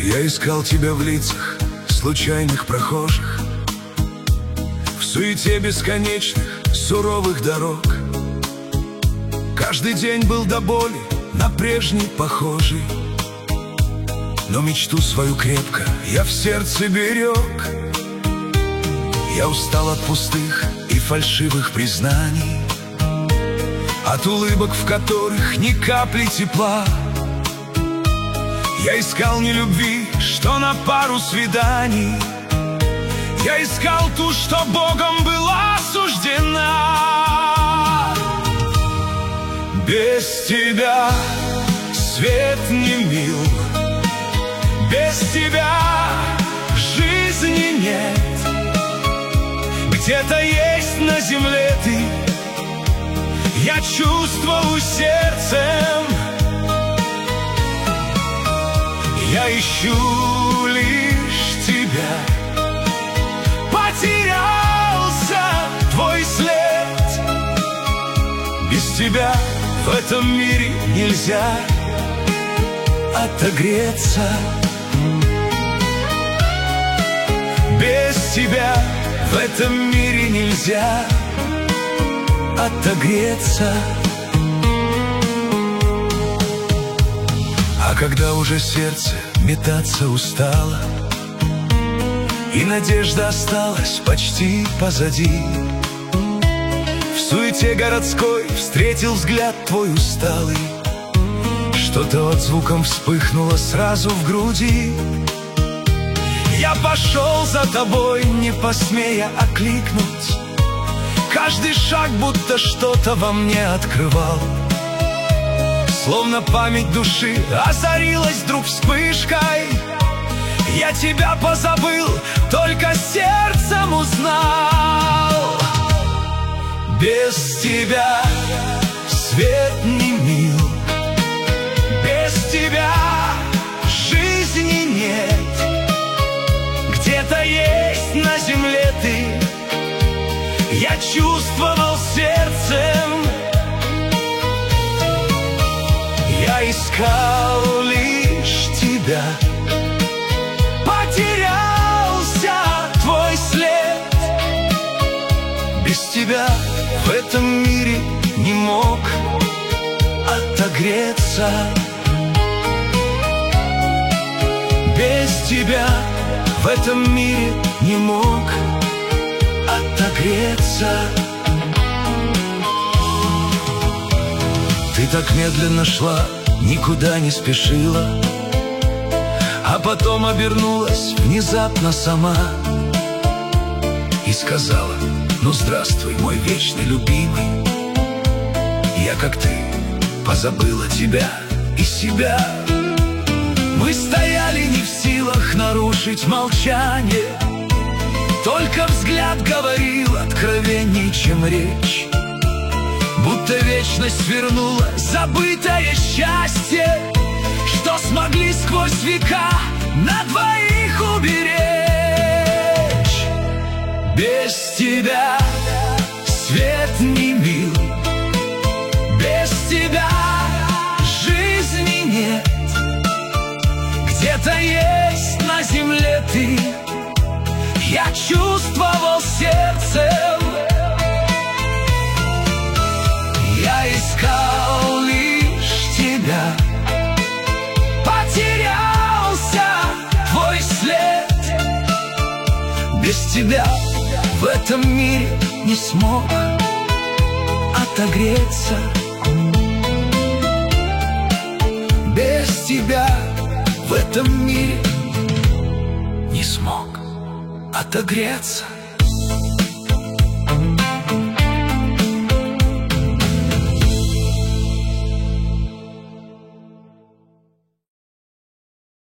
Я искал тебя в лицах случайных прохожих, в суете бесконечных суровых дорог. Каждый день был до боли на прежний похожий, но мечту свою крепко я в сердце берег. Я устал от пустых и фальшивых признаний, от улыбок, в которых ни капли тепла. Я искал не любви, что на пару свиданий, я искал ту, что Богом была суждена. Без тебя свет не мил, без тебя жизни нет. Где-то есть на земле ты, я чувствую сердцем. Я ищу лишь тебя, потерялся твой след. Без тебя в этом мире нельзя отогреться. Без тебя в этом мире нельзя отогреться. А когда уже сердце метаться устало, и надежда осталась почти позади, в суете городской встретил взгляд твой усталый. Что-то отзвуком вспыхнуло сразу в груди. Я пошел за тобой, не посмея окликнуть. Каждый шаг будто что-то во мне открывал. Словно память души озарилась вдруг вспышкой. Я тебя позабыл, только сердцем узнал. Без тебя свет не мил, без тебя жизни нет. Где-то есть на земле ты, я чувствовал сердцем. Я искал лишь тебя, потерялся твой след. Без тебя в этом мире не мог отогреться. Без тебя в этом мире не мог отогреться. Ты так медленно шла, никуда не спешила, а потом обернулась внезапно сама и сказала: ну здравствуй, мой вечный любимый. Я, как ты, позабыла тебя и себя. Мы стояли не в силах нарушить молчание, только взгляд говорил откровенней, чем речь. Будто вечность вернула забытое счастье, что смогли сквозь века на двоих уберечь. Без тебя свет не мил, без тебя жизни нет. Где-то есть на земле ты, я чувствовал сердцем. Я искал лишь тебя, потерялся твой след. Без тебя в этом мире не смог отогреться. Без тебя в этом мире не смог отогреться.